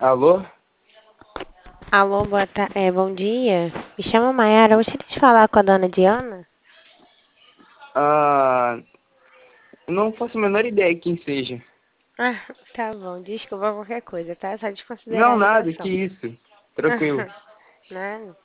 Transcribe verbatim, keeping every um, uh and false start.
Alô? Alô, boa ta- é, bom dia. Me chamo Mayara. Eu gostaria de falar com a dona Diana. Ah, não faço a menor ideia quem seja. Ah, tá bom. Desculpa qualquer coisa, tá? Só Não, desconsiderar a nada, que ligação. isso. Tranquilo. Nada.